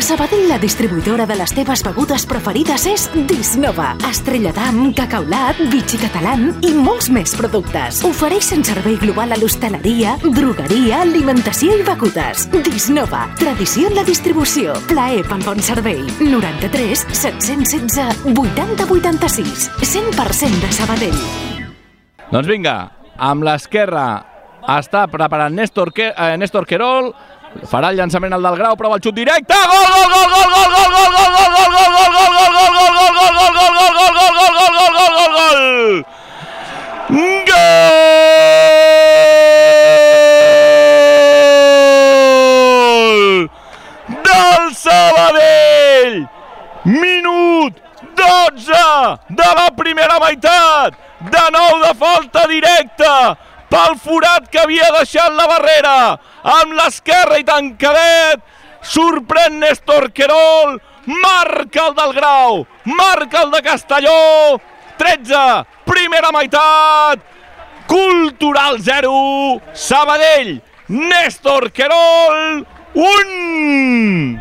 Sabadell, la distribuïdora de les teves begudes preferides és Disnova. Estrella d'Am, Cacaulat, Vichy Catalán i molts més productes. Ofereixen servei global a l'hostaleria, drogueria, alimentació i begudes. Disnova, tradició en la distribució. Plaer pel bon servei. 93 716 80 86. 100% de Sabadell. Doncs vinga, amb l'esquerra està preparant Néstor Querol, farà el llançament al del Grau, prova el xut directe, gol, gol, gol, gol, gol, gol, gol, gol, gol, gol, gol, gol, gol, gol, gol, del Sabadell! Minut 12 de la primera meitat, de nou de falta directa pel forat que havia deixat la barrera, amb l'esquerra i tancadet, sorprèn Néstor Querol, marca el del Grau, marca el de Castelló, 13, primera meitat, Cultural 0, Sabadell, Néstor Querol 1.